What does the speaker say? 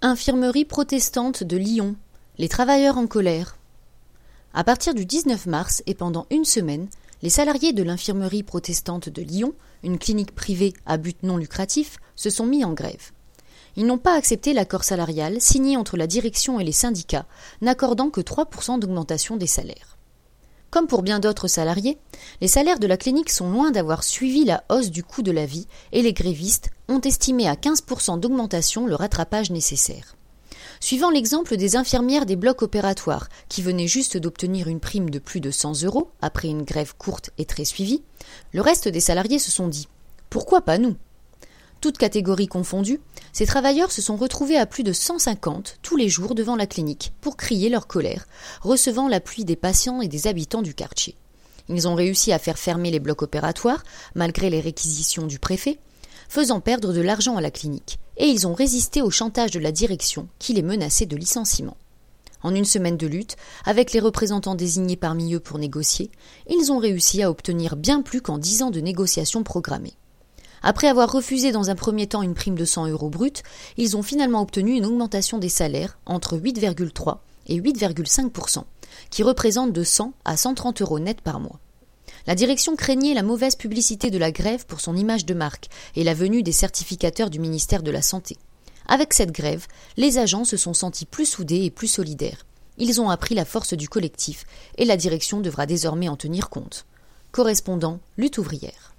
Infirmerie protestante de Lyon. Les travailleurs en colère. À partir du 19 mars et pendant une semaine, les salariés de l'infirmerie protestante de Lyon, une clinique privée à but non lucratif, se sont mis en grève. Ils n'ont pas accepté l'accord salarial signé entre la direction et les syndicats, n'accordant que 3% d'augmentation des salaires. Comme pour bien d'autres salariés, les salaires de la clinique sont loin d'avoir suivi la hausse du coût de la vie et les grévistes ont estimé à 15% d'augmentation le rattrapage nécessaire. Suivant l'exemple des infirmières des blocs opératoires qui venaient juste d'obtenir une prime de plus de 100 € après une grève courte et très suivie, le reste des salariés se sont dit « Pourquoi pas nous ?» Toutes catégories confondues, ces travailleurs se sont retrouvés à plus de 150 tous les jours devant la clinique pour crier leur colère, recevant l'appui des patients et des habitants du quartier. Ils ont réussi à faire fermer les blocs opératoires, malgré les réquisitions du préfet, faisant perdre de l'argent à la clinique, et ils ont résisté au chantage de la direction qui les menaçait de licenciement. En une semaine de lutte, avec les représentants désignés parmi eux pour négocier, ils ont réussi à obtenir bien plus qu'en 10 ans de négociations programmées. Après avoir refusé dans un premier temps une prime de 100 € brut, ils ont finalement obtenu une augmentation des salaires entre 8,3 et 8,5%, qui représente de 100 à 130 € net par mois. La direction craignait la mauvaise publicité de la grève pour son image de marque et la venue des certificateurs du ministère de la Santé. Avec cette grève, les agents se sont sentis plus soudés et plus solidaires. Ils ont appris la force du collectif et la direction devra désormais en tenir compte. Correspondant, lutte ouvrière.